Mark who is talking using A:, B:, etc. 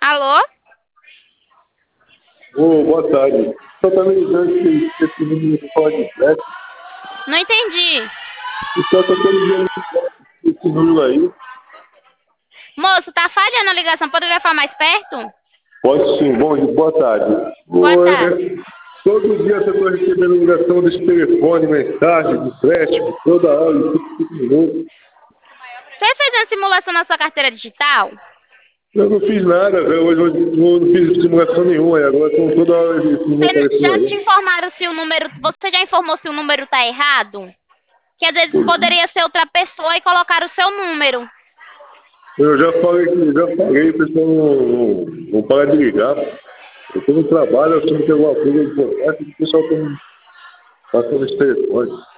A: Alô?
B: Ô, boa tarde. Só tá me ligando que esse número fala de flat.
A: Não entendi.
B: E só tá ligando esse número aí.
A: Moço, tá falhando a ligação. Poderia falar mais perto?
B: Pode sim, bom dia, boa tarde.
A: Boa tarde.
B: Todo dia eu estou recebendo ligação desse telefone, mensagem, de empréstimo, toda hora, de 5 minutos.
A: Você fez uma simulação na sua carteira digital?
B: Eu não fiz nada, hoje eu não fiz simulação nenhuma, e agora estão toda hora esse número aparecendo
A: Já te
B: aí.
A: informaram se o número... Você já informou se o número tá errado? Que às vezes poderia ser outra pessoa e colocar o seu número.
B: Eu já falei, o pessoal não para de ligar. Eu estou no trabalho, eu sei que tem alguma coisa importante, o pessoal está passando esse telefone.